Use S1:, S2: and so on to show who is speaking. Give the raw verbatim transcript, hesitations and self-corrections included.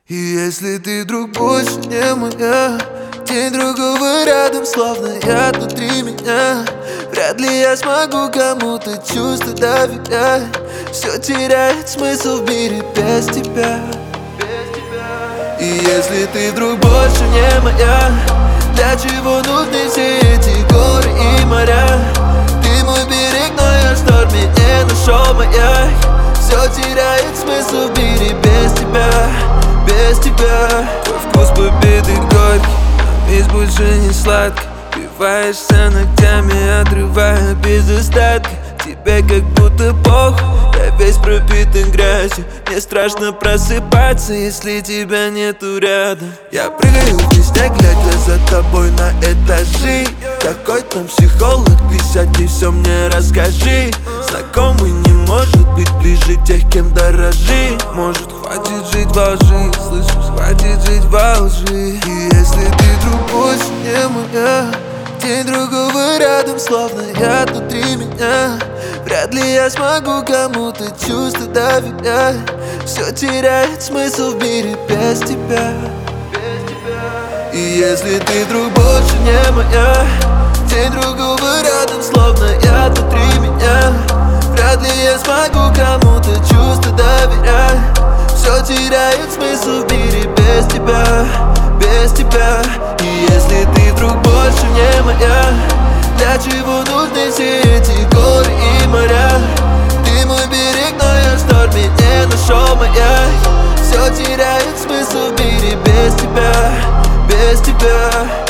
S1: И если ты вдруг больше не моя, день другого рядом, словно я внутри меня, вряд ли я смогу кому-то чувства доверять. Все теряет смысл в мире без тебя. И если ты вдруг больше не моя, для чего нужны все эти горы и моря? Ты мой берег, но я в шторме не нашел маяк. Все теряет смысл в мире без тебя, без тебя. Твой вкус победы горький, а месть больше не сладкий. Впиваешься ногтями, отрывая без остатка. Тебе как будто похуй, я весь пропитан грязью. Мне страшно просыпаться, если тебя нету рядом. Я прыгаю в снег, глядя за тобой на этажи. Какой там психолог, присядь и все мне расскажи. Знакомый не может быть ближе тех, кем дорожи. Может, хватит жить во лжи, слышишь, хватит жить во лжи. И если ты вдруг больше не моя, день другого рядом, словно я внутри меня, вряд ли я смогу кому-то чувства доверять. Все теряет смысл в мире без тебя. И если ты вдруг больше не моя, день другого рядом, словно я внутри меня, вряд ли я смогу кому-то чувства доверять. Все теряет смысл в мире без тебя, без тебя. И если ты вдруг больше не моя, для чего нужны все эти горы и моря? Ты мой берег, но я в шторме не нашел маяк. Все теряет смысл в мире без тебя, без тебя.